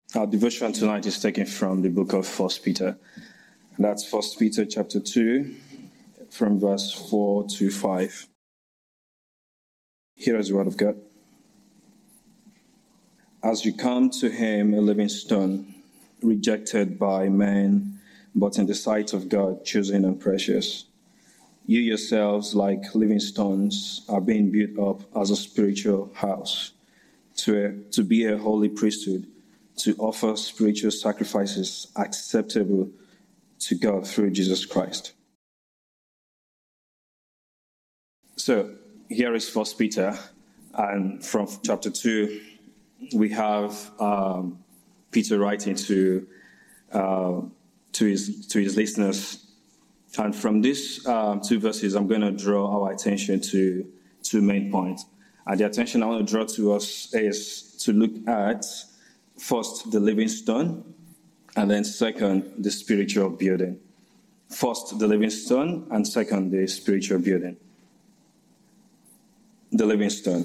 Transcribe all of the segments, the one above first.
Our devotion tonight is taken from the book of 1 Peter. That's 1 Peter chapter 2, from verse 4 to 5. Here is the word of God. As you come to him, a living stone, rejected by men, but in the sight of God, chosen and precious. You yourselves, like living stones, are being built up as a spiritual house, to be a holy priesthood, to offer spiritual sacrifices acceptable to God through Jesus Christ. So here is 1 Peter, and from chapter 2, we have Peter writing to his listeners. And from these two verses, I'm going to draw our attention to two main points. And the attention I want to draw to us is to look at, first, the living stone, and then second, the spiritual building. First, the living stone, and second, the spiritual building. The living stone.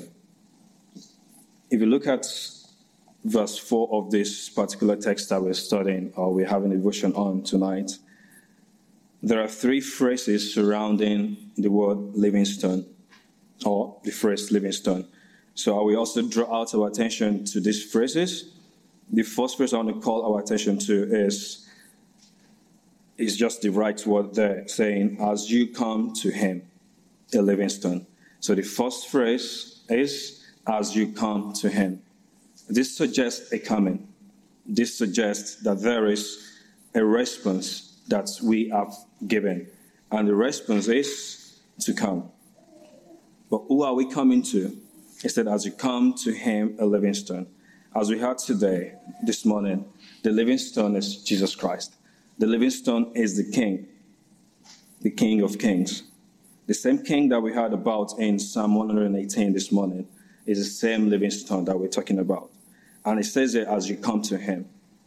If you look at verse 4 of this particular text that we're studying, or we're having a devotion on tonight, there are three phrases surrounding the word living stone, or the phrase living stone. So I will also draw out our attention to these phrases. The first phrase I want to call our attention to is just the right word there, saying, as you come to him, a living stone. So the first phrase is, as you come to him. This suggests a coming. This suggests that there is a response that we have given. And the response is to come. But who are we coming to? It said, as you come to him, a living stone. As we heard today, this morning, the living stone is Jesus Christ. The living stone is the King of Kings. The same King that we heard about in Psalm 118 this morning is the same living stone that we're talking about. And it says it as you come to him.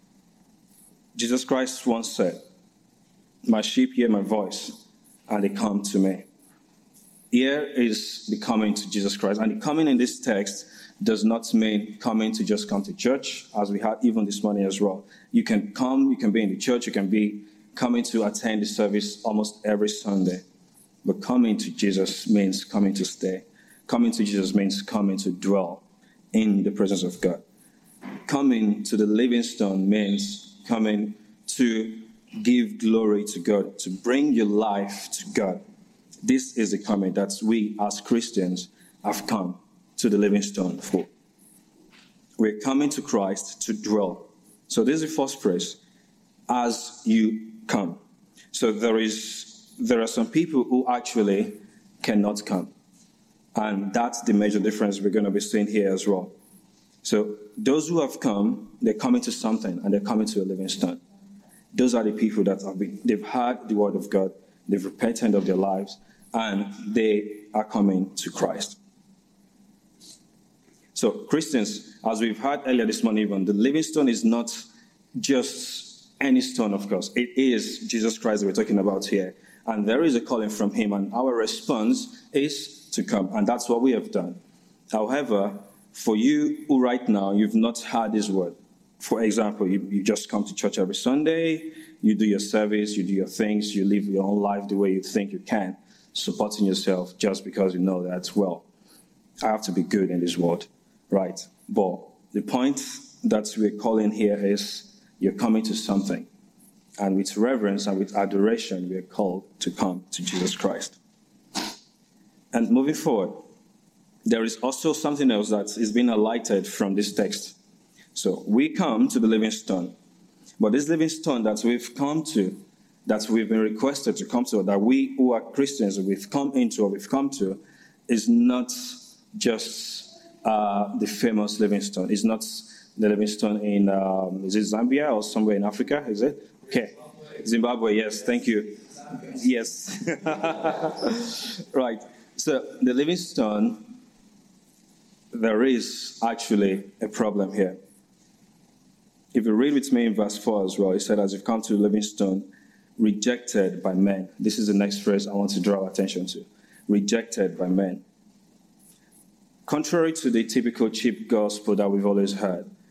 Jesus Christ once said, my sheep hear my voice, and they come to me. Here is the coming to Jesus Christ. And the coming in this text does not mean coming to just come to church, as we had even this morning as well. You can come, you can be in the church, you can be coming to attend the service almost every Sunday. But coming to Jesus means coming to stay. Coming to Jesus means coming to dwell in the presence of God. Coming to the living stone means coming to give glory to God, to bring your life to God. This is the coming that we as Christians have come to the living stone for. We're coming to Christ to dwell. So this is the first phrase, as you come. So there are some people who actually cannot come. And that's the major difference we're going to be seeing here as well. So those who have come, they're coming to something, and they're coming to a living stone. Those are the people that they've heard the word of God, they've repented of their lives, and they are coming to Christ. So Christians, as we've heard earlier this morning even, the living stone is not just any stone, of course. It is Jesus Christ that we're talking about here. And there is a calling from him, and our response is to come. And that's what we have done. However, for you who right now, you've not heard this word. For example, you just come to church every Sunday, you do your service, you do your things, you live your own life the way you think you can, supporting yourself just because you know that, well, I have to be good in this world, right? But the point that we're calling here is you're coming to something. And with reverence and with adoration, we are called to come to Jesus Christ. And moving forward, there is also something else that is being highlighted from this text. So we come to the living stone. But this living stone that we've come to, that we've been requested to come to, that we who are Christians, we've come into or we've come to, is not just the famous living stone. It's not the living stone in, is it Zambia or somewhere in Africa? Is it? Okay. Zimbabwe, yes, thank you. Yes. Right. So the living stone, there is actually a problem here. If you read with me in verse 4 as well, it said, as you've come to the living stone, rejected by men. This is the next phrase I want to draw attention to. Rejected by men. Contrary to the typical cheap gospel that we've always heard,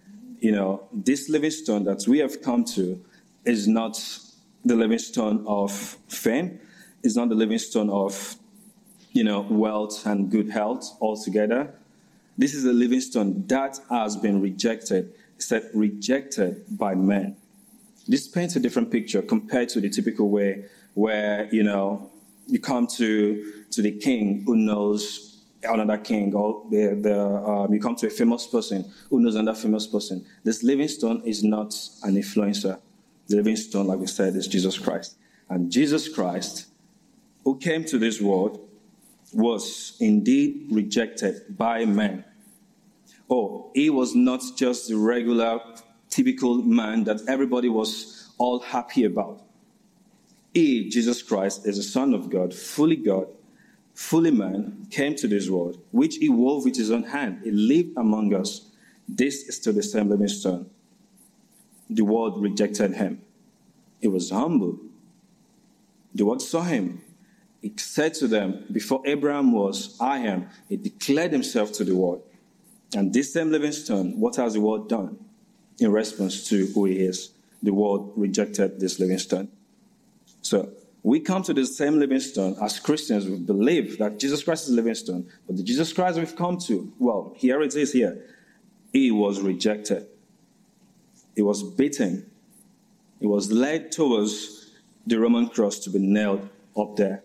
this living stone that we have come to is not the living stone of fame, is not the living stone of, wealth and good health altogether. This is a living stone that has been rejected. It said rejected by men. This paints a different picture compared to the typical way where, you come to the king who knows another king, or you come to a famous person who knows another famous person. This living stone is not an influencer. The living stone, like we said, is Jesus Christ. And Jesus Christ, who came to this world, was indeed rejected by men. Oh, he was not just the regular, typical man that everybody was all happy about. He, Jesus Christ, is the Son of God, fully man, came to this world, which he wove with his own hand. He lived among us. This is still the same living stone. The world rejected him. He was humble. The world saw him. He said to them, before Abraham was, I am. He declared himself to the world. And this same living stone, what has the world done in response to who he is? The world rejected this living stone. So we come to the same living stone. As Christians, we believe that Jesus Christ is the living stone. But the Jesus Christ we've come to, well, here it is here. He was rejected. He was beaten. He was led towards the Roman cross to be nailed up there.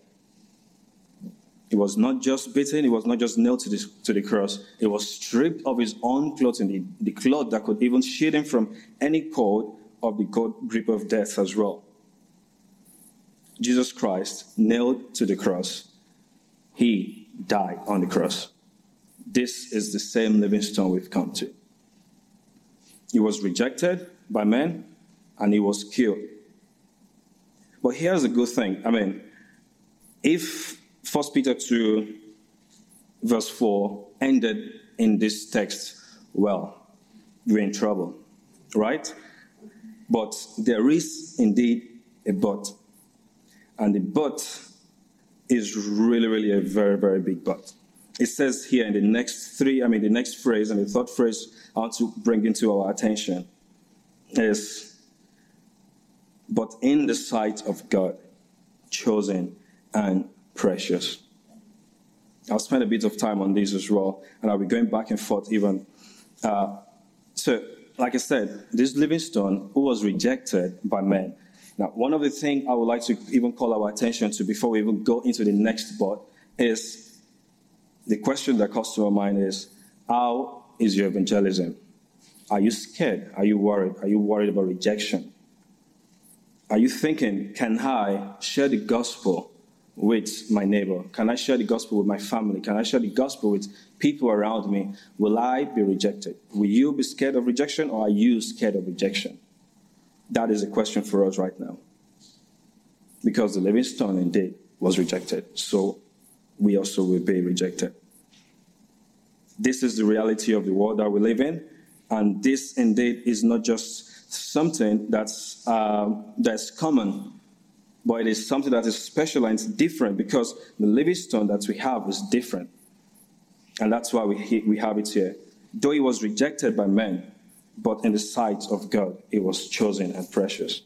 He was not just beaten, he was not just nailed to the cross. He was stripped of his own clothing, the cloth that could even shield him from any cold of the cold grip of death as well. Jesus Christ nailed to the cross. He died on the cross. This is the same living stone we've come to. He was rejected by men and he was killed. But here's a good thing. If 1 Peter 2, verse 4 ended in this text, well, we're in trouble, right? But there is indeed a but. And the but is really, really a very, very big but. It says here in the next phrase and the third phrase I want to bring into our attention is, but in the sight of God, chosen and precious. I'll spend a bit of time on this as well, and I'll be going back and forth even. So, like I said, this living stone who was rejected by men. Now, one of the things I would like to even call our attention to before we even go into the next part is the question that comes to our mind is, how is your evangelism? Are you scared? Are you worried? Are you worried about rejection? Are you thinking, can I share the gospel with my neighbor? Can I share the gospel with my family? Can I share the gospel with people around me? Will I be rejected? Will you be scared of rejection, or are you scared of rejection? That is a question for us right now. Because the living stone indeed was rejected, so we also will be rejected. This is the reality of the world that we live in, and this indeed is not just something that's common, but it is something that is special and it's different, because the living stone that we have is different. And that's why we have it here. Though it was rejected by men, but in the sight of God, it was chosen and precious.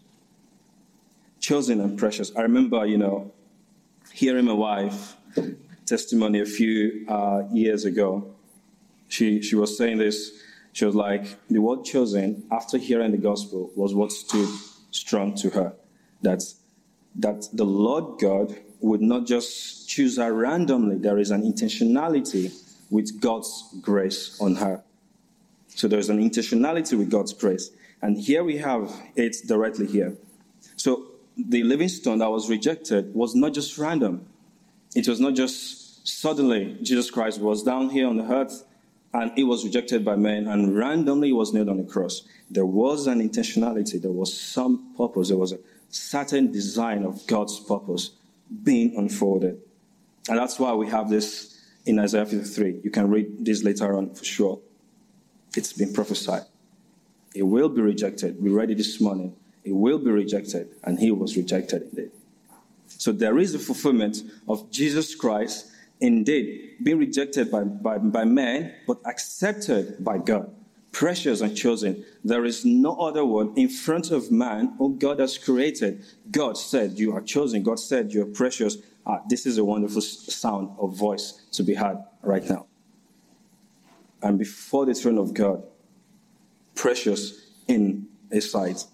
Chosen and precious. I remember, hearing my wife testimony a few years ago. She was saying this. She was like, the word chosen, after hearing the gospel, was what stood strong to her. That the Lord God would not just choose her randomly. There is an intentionality with God's grace on her. So there's an intentionality with God's grace. And here we have it directly here. So the living stone that was rejected was not just random. It was not just suddenly Jesus Christ was down here on the earth and he was rejected by men and randomly was nailed on the cross. There was an intentionality. There was some purpose. There was a certain design of God's purpose being unfolded. And that's why we have this in Isaiah 53. You can read this later on for sure. It's been prophesied. He will be rejected. We read it this morning. He will be rejected, and he was rejected indeed. So there is a fulfillment of Jesus Christ indeed being rejected by men, but accepted by God. precious and chosen. There is no other one in front of man whom God has created. God said, you are chosen. God said, you are precious. This is a wonderful sound of voice to be heard right now. And before the throne of God, precious in His sight.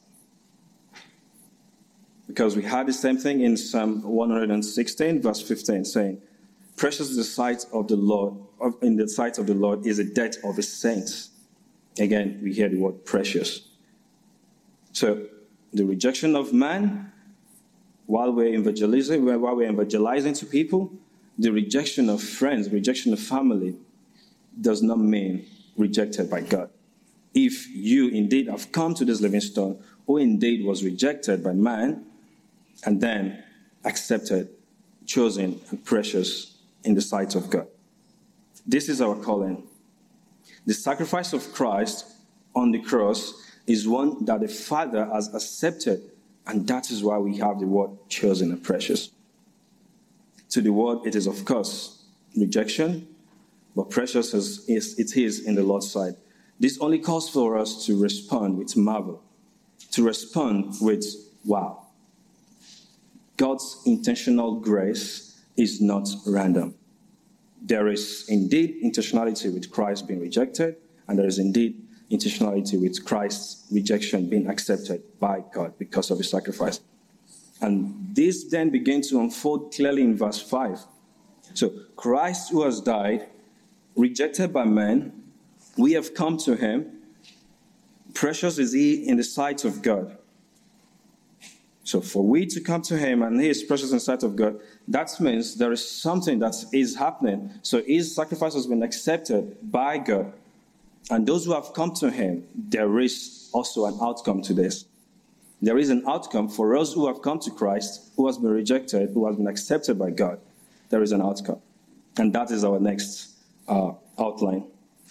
Because we had the same thing in Psalm 116, verse 15, saying, precious in the sight of the Lord, in the sight of the Lord is the death of His saints. Again, we hear the word precious. So, the rejection of man, while we're evangelizing to people, the rejection of friends, rejection of family, does not mean rejected by God. If you indeed have come to this living stone, who indeed was rejected by man, and then accepted, chosen, and precious in the sight of God. This is our calling. The sacrifice of Christ on the cross is one that the Father has accepted, and that is why we have the word chosen and precious. To the world, it is, of course, rejection, but precious as it is in the Lord's sight. This only calls for us to respond with marvel, to respond with wow. God's intentional grace is not random. There is indeed intentionality with Christ being rejected, and there is indeed intentionality with Christ's rejection being accepted by God because of His sacrifice. And this then begins to unfold clearly in verse 5. So, Christ who has died, rejected by men, we have come to Him. Precious is He in the sight of God. So for we to come to Him and He is precious in the sight of God, that means there is something that is happening. So His sacrifice has been accepted by God. And those who have come to Him, there is also an outcome to this. There is an outcome for us who have come to Christ, who has been rejected, who has been accepted by God. There is an outcome. And that is our next outline.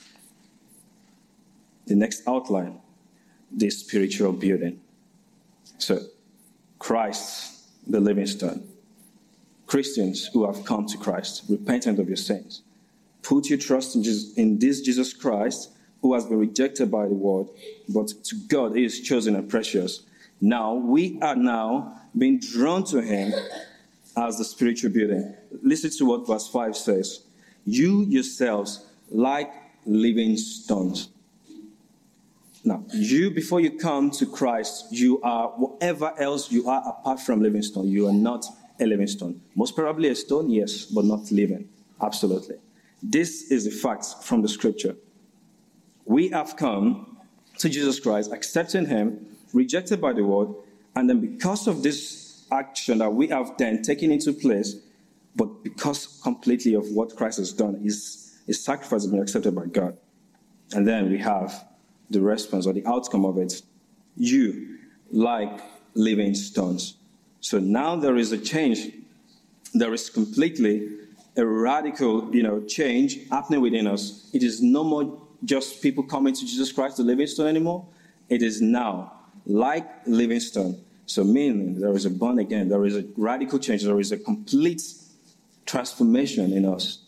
The next outline, the spiritual building. So, Christ, the living stone. Christians who have come to Christ, repentant of your sins. Put your trust in this Jesus Christ, who has been rejected by the world, but to God He is chosen and precious. Now, we are now being drawn to Him as the spiritual building. Listen to what verse 5 says. You yourselves, like living stones. Now, you, before you come to Christ, you are whatever else you are apart from living stone. You are not a living stone. Most probably a stone, yes, but not living. Absolutely. This is the fact from the scripture. We have come to Jesus Christ, accepting Him, rejected by the world, and then because of this action that we have then taken into place, but because completely of what Christ has done, His sacrifice has been accepted by God. And then we have the response or the outcome of it. You, like living stones. So now there is a change. There is completely a radical, change happening within us. It is no more just people coming to Jesus Christ, the living stone anymore. It is now like living stone. So meaning there is a born again, there is a radical change, there is a complete transformation in us.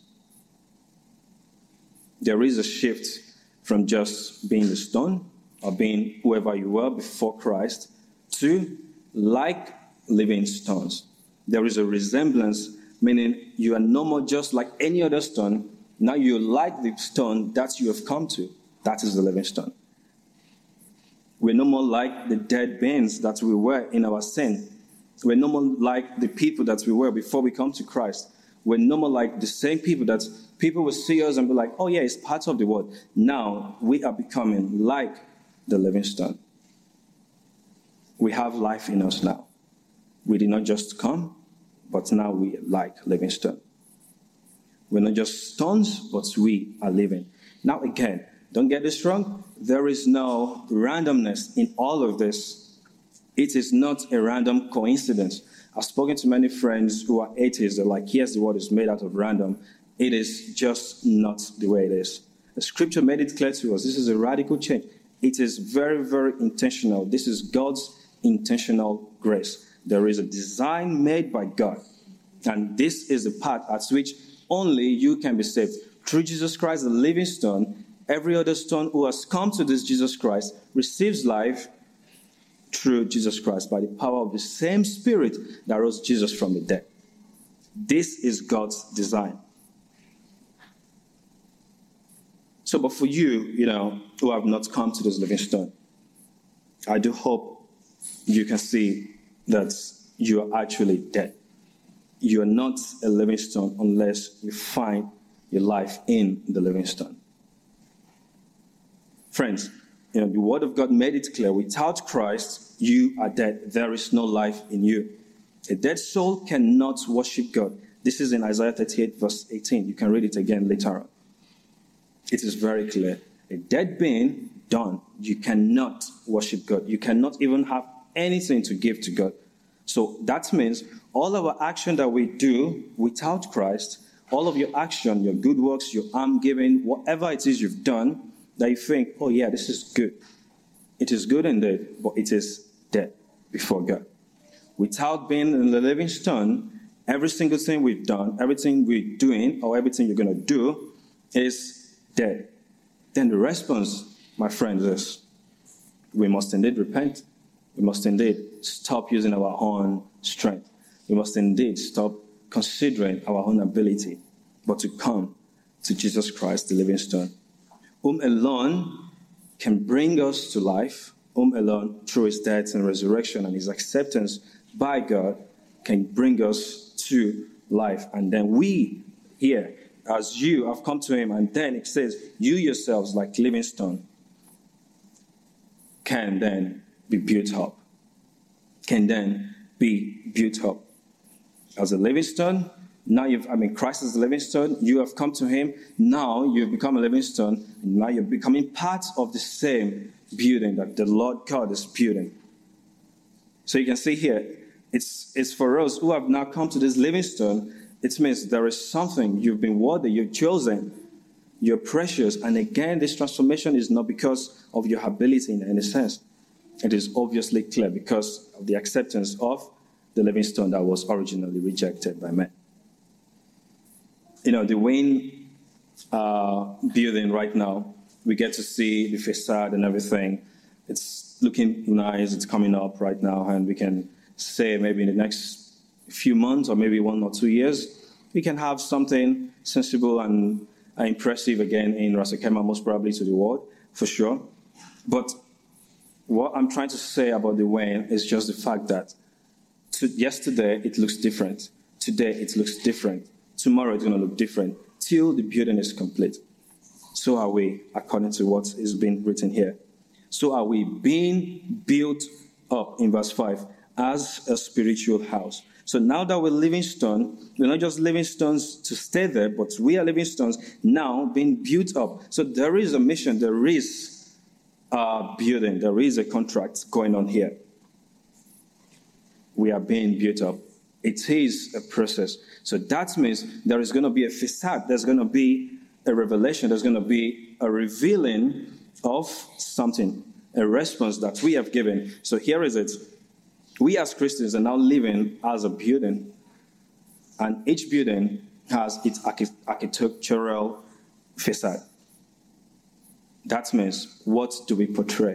There is a shift from just being the stone or being whoever you were before Christ to like living stones. There is a resemblance, meaning you are no more just like any other stone. Now you like the stone that you have come to. That is the living stone. We're no more like the dead beings that we were in our sin. We're no more like the people that we were before we come to Christ. We're no more like the same people that people will see us and be like, oh yeah, it's part of the world. Now we are becoming like the living stone. We have life in us now. We did not just come, but now we are like living stone. We're not just stones, but we are living. Now again, don't get this wrong. There is no randomness in all of this. It is not a random coincidence. I've spoken to many friends who are atheists. They're like, yes, the world is made out of random. It is just not the way it is. The scripture made it clear to us. This is a radical change. It is very, very intentional. This is God's intentional grace. There is a design made by God. And this is the path at which only you can be saved. Through Jesus Christ, the living stone, Every other stone who has come to this Jesus Christ receives life through Jesus Christ by the power of the same Spirit that rose Jesus from the dead. This is God's design. So, but for you, who have not come to this living stone, I do hope you can see that you are actually dead. You are not a living stone unless you find your life in the living stone. Friends, the Word of God made it clear. Without Christ, you are dead. There is no life in you. A dead soul cannot worship God. This is in Isaiah 38, verse 18. You can read it again later on. It is very clear. A dead being, done. You cannot worship God. You cannot even have anything to give to God. So that means all our action that we do without Christ, all of your action, your good works, your alms giving, whatever it is you've done, that you think, oh yeah, this is good. It is good indeed, but it is dead before God. Without being in the living stone, every single thing we've done, everything we're doing, or everything you're going to do is dead. Then the response, my friends, is we must indeed repent. We must indeed stop using our own strength. We must indeed stop considering our own ability, but to come to Jesus Christ, the living stone, whom alone can bring us to life, whom alone, through his death and resurrection and his acceptance by God, can bring us to life. And then we here, as you have come to him, and then it says, you yourselves, like living stone, can then be built up. Can then be built up. As a living stone, now Christ is the living stone. You have come to him. Now you've become a living stone. And now you're becoming part of the same building that the Lord God is building. So you can see here, it's for us who have now come to this living stone. It means there is something. You've been worthy. You're chosen. You're precious. And again, this transformation is not because of your ability in any sense. It is obviously clear because of the acceptance of the living stone that was originally rejected by men. The Wayne building right now, we get to see the facade and everything. It's looking nice. It's coming up right now. And we can say maybe in the next few months or maybe 1 or 2 years, we can have something sensible and impressive again in Ras Al Khaimah, most probably to the world, for sure. But what I'm trying to say about the Wayne is just the fact that yesterday it looks different. Today it looks different. Tomorrow it's going to look different till the building is complete. So are we, according to what is being written here. So are we being built up, in verse 5, as a spiritual house. So now that we're living stone, we're not just living stones to stay there, but we are living stones now being built up. So there is a mission, there is a building, there is a contract going on here. We are being built up. It is a process. So that means there is going to be a facade, there's going to be a revelation, there's going to be a revealing of something, a response that we have given. So here is it. We as Christians are now living as a building, and each building has its architectural facade. That means, what do we portray?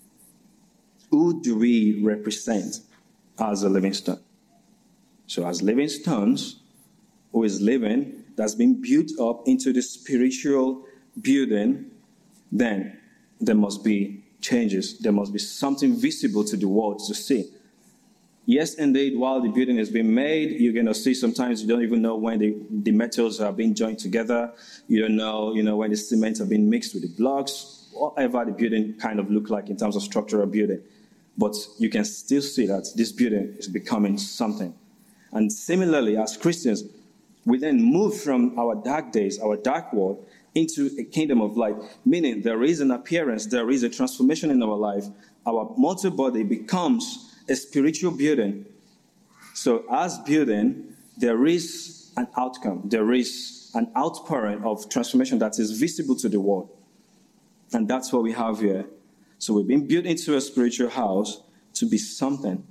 Who do we represent as a living stone? So as living stones, who is living, that's been built up into the spiritual building, then there must be changes. There must be something visible to the world to see. Yes, indeed, while the building is being made, you're going to see sometimes you don't even know when the metals are being joined together. You don't know, when the cement are being mixed with the blocks, whatever the building kind of look like in terms of structural building. But you can still see that this building is becoming something. And similarly, as Christians, we then move from our dark days, our dark world, into a kingdom of light, meaning there is an appearance, there is a transformation in our life. Our mortal body becomes a spiritual building. So as building, there is an outcome. There is an outpouring of transformation that is visible to the world. And that's what we have here. So we've been built into a spiritual house to be something.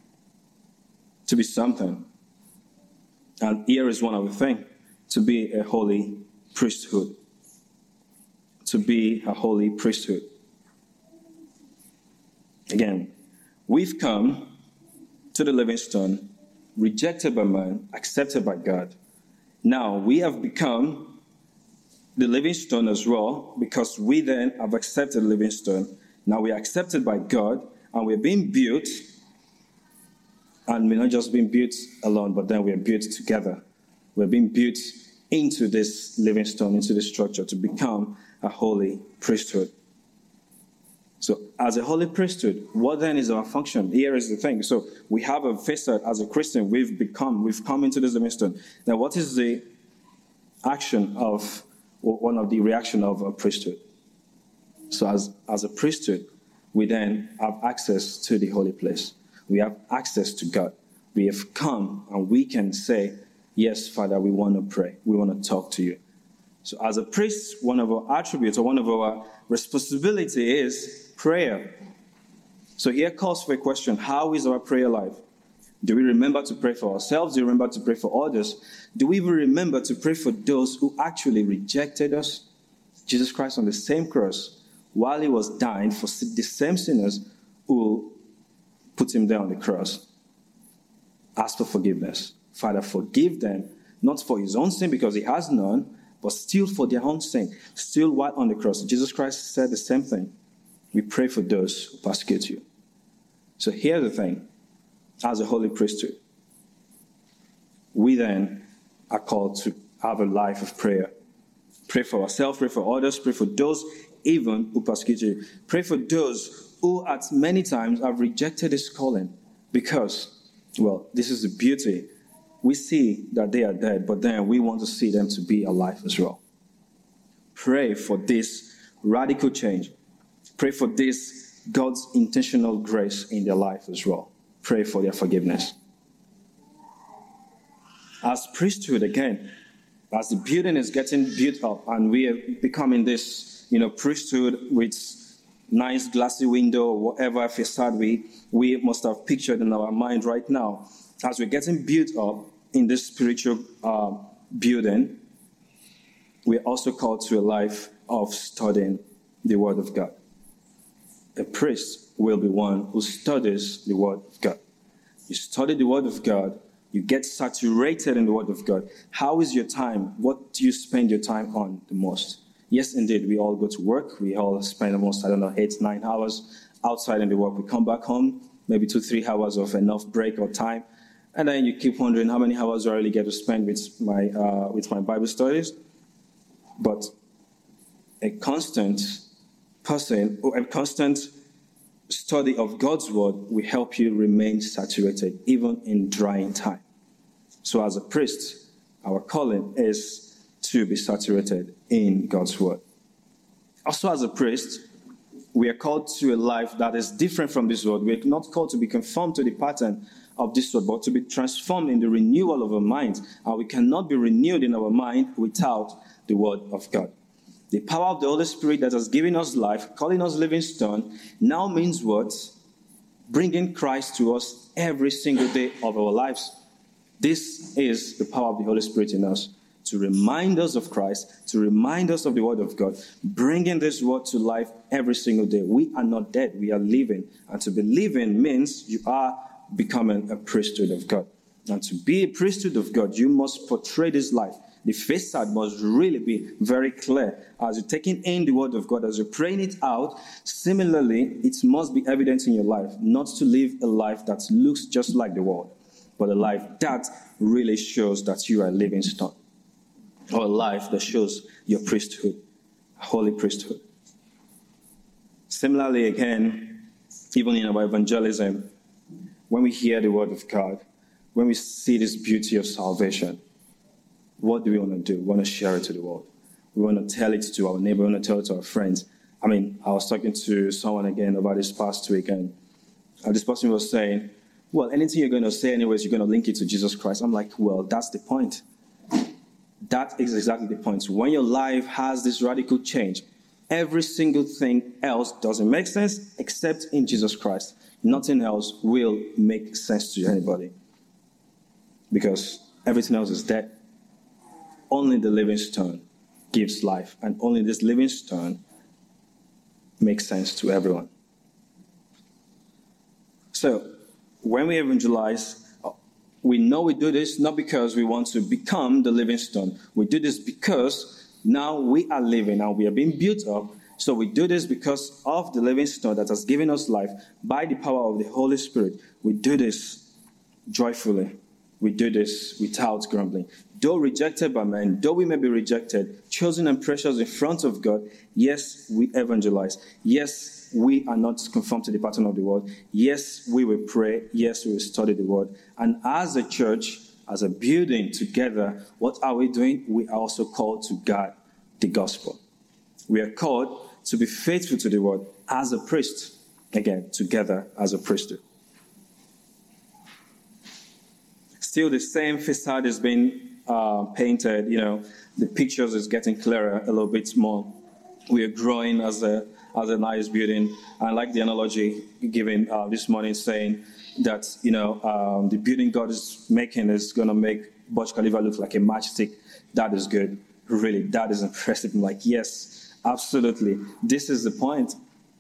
To be something. And here is one other thing. To be a holy priesthood. to be a holy priesthood. Again, we've come to the living stone, rejected by man, accepted by God. Now we have become the living stone as well, because we then have accepted the living stone. Now we are accepted by God, and we're being built, and we're not just being built alone, but then we're built together. We're being built into this living stone, into this structure, to become a holy priesthood. So as a holy priesthood, what then is our function? Here is the thing. So we have a facade as a Christian. We've come into this living stone. Now what is the action of, or one of the reaction of a priesthood? So as a priesthood, we then have access to the holy place. We have access to God. We have come and we can say, yes, Father, we want to pray. We want to talk to you. So as a priest, one of our attributes or one of our responsibility is prayer. So here calls for a question: how is our prayer life? Do we remember to pray for ourselves? Do we remember to pray for others? Do we even remember to pray for those who actually rejected us? Jesus Christ on the same cross, while he was dying for the same sinners who put him there on the cross, asked for forgiveness. Father, forgive them, not for his own sin because he has none, but still for their own sin. Still while on the cross, Jesus Christ said the same thing. We pray for those who persecute you. So here's the thing. As a holy priesthood, we then are called to have a life of prayer. Pray for ourselves, pray for others, pray for those even who persecute you. Pray for those who at many times have rejected this calling because, well, this is the beauty. We see that they are dead, but then we want to see them to be alive as well. Pray for this radical change. Pray for this God's intentional grace in their life as well. Pray for their forgiveness. As priesthood, again, as the building is getting built up and we are becoming this, priesthood with nice glassy window or whatever facade we must have pictured in our mind right now, as we're getting built up in this spiritual building, we're also called to a life of studying the Word of God. A priest will be one who studies the Word of God. You study the Word of God, you get saturated in the Word of God. How is your time? What do you spend your time on the most? Yes, indeed, we all go to work. We all spend almost, 8-9 hours outside in the work. We come back home, maybe 2-3 hours of enough break or time. And then you keep wondering how many hours do I really get to spend with my Bible studies. But a constant study of God's Word will help you remain saturated, even in drying time. So as a priest, our calling is to be saturated in God's Word. Also as a priest, we are called to a life that is different from this world. We are not called to be conformed to the pattern of this world, but to be transformed in the renewal of our minds. And we cannot be renewed in our mind without the Word of God. The power of the Holy Spirit that has given us life, calling us living stone, now means what? Bringing Christ to us every single day of our lives. This is the power of the Holy Spirit in us, to remind us of Christ, to remind us of the Word of God, bringing this Word to life every single day. We are not dead, we are living. And to be living means you are becoming a priesthood of God. And to be a priesthood of God, you must portray this life. The facade must really be very clear. As you're taking in the Word of God, as you're praying it out, similarly, it must be evident in your life, not to live a life that looks just like the world, but a life that really shows that you are a living stone, or a life that shows your priesthood, a holy priesthood. Similarly, again, even in our evangelism, when we hear the Word of God, when we see this beauty of salvation, what do we want to do? We want to share it to the world. We want to tell it to our neighbor. We want to tell it to our friends. I was talking to someone again about this past week, and this person was saying, well, anything you're going to say anyways, you're going to link it to Jesus Christ. I'm like, well, that's the point. That is exactly the point. When your life has this radical change, every single thing else doesn't make sense except in Jesus Christ. Nothing else will make sense to anybody, because everything else is dead. Only the living stone gives life, and only this living stone makes sense to everyone. So, when we evangelize, we know we do this not because we want to become the living stone. We do this because now we are living and we are being built up. So we do this because of the living stone that has given us life by the power of the Holy Spirit. We do this joyfully. We do this without grumbling. Though rejected by men, though we may be rejected, chosen and precious in front of God, yes, we evangelize. Yes, we are not conformed to the pattern of the world. Yes, we will pray. Yes, we will study the word. And as a church, as a building together, what are we doing? We are also called to guard the gospel. We are called to be faithful to the word as a priest. Again, together as a priesthood. Still the same facade is being painted. The pictures is getting clearer a little bit more. We are growing as a nice building. I like the analogy given this morning, saying that the building God is making is going to make Burj Khalifa look like a matchstick. That is good. Really, that is impressive. I'm like, yes, absolutely. This is the point.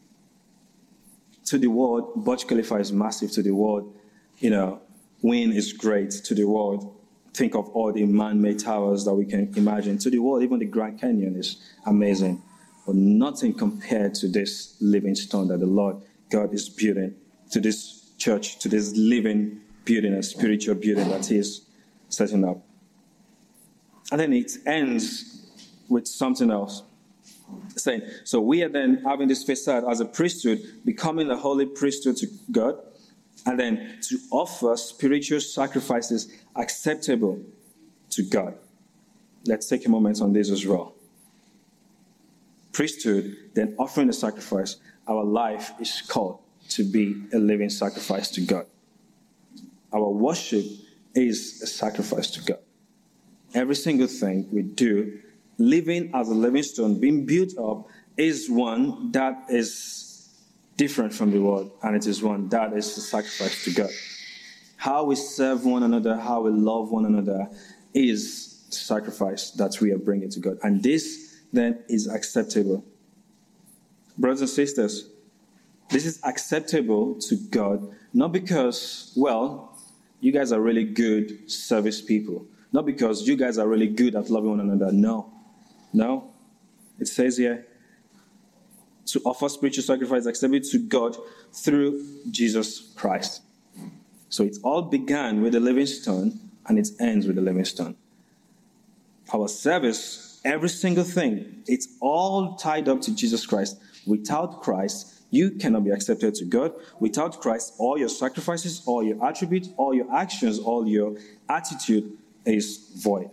To the world, Burj Khalifa is massive. To the world, Wynn is great. To the world, think of all the man-made towers that we can imagine. To the world, even the Grand Canyon is amazing. But nothing compared to this living stone that the Lord God is building, to this church, to this living building, a spiritual building that He is setting up. And then it ends with something else. Saying, so we are then having this facade as a priesthood, becoming a holy priesthood to God, and then to offer spiritual sacrifices acceptable to God. Let's take a moment on this as well. Priesthood, then offering the sacrifice. Our life is called to be a living sacrifice to God. Our worship is a sacrifice to God. Every single thing we do, living as a living stone, being built up, is one that is different from the world, and it is one that is a sacrifice to God. How we serve one another, how we love one another, is sacrifice that we are bringing to God. And this then is acceptable. Brothers and sisters, this is acceptable to God, not because, you guys are really good service people. Not because you guys are really good at loving one another. No. It says here, to offer spiritual sacrifice acceptable to God through Jesus Christ. So it all began with the living stone, and it ends with the living stone. Our service, every single thing, it's all tied up to Jesus Christ. Without Christ, you cannot be accepted to God. Without Christ, all your sacrifices, all your attributes, all your actions, all your attitude is void.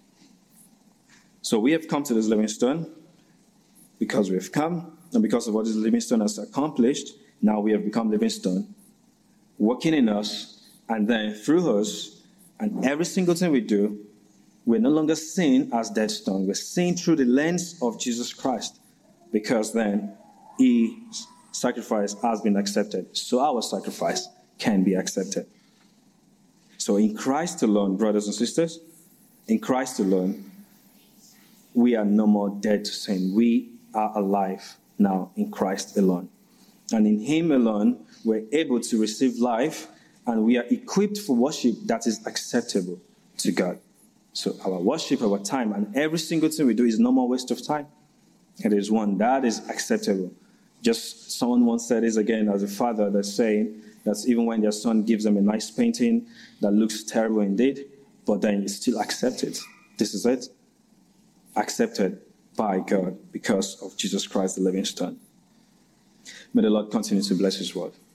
So we have come to this living stone because we have come, and because of what this living stone has accomplished, now we have become living stone, working in us, and then through us, and every single thing we do, we're no longer seen as dead stone. We're seen through the lens of Jesus Christ, because then His sacrifice has been accepted. So our sacrifice can be accepted. So in Christ alone, brothers and sisters, in Christ alone, we are no more dead to sin. We are alive now in Christ alone. And in Him alone, we're able to receive life, and we are equipped for worship that is acceptable to God. So our worship, our time, and every single thing we do is no more waste of time. It is one that is acceptable. Just someone once said this again as a father, that's saying that even when their son gives them a nice painting that looks terrible indeed, but then you still accept it. This is it. Accepted by God because of Jesus Christ, the living stone. May the Lord continue to bless His word.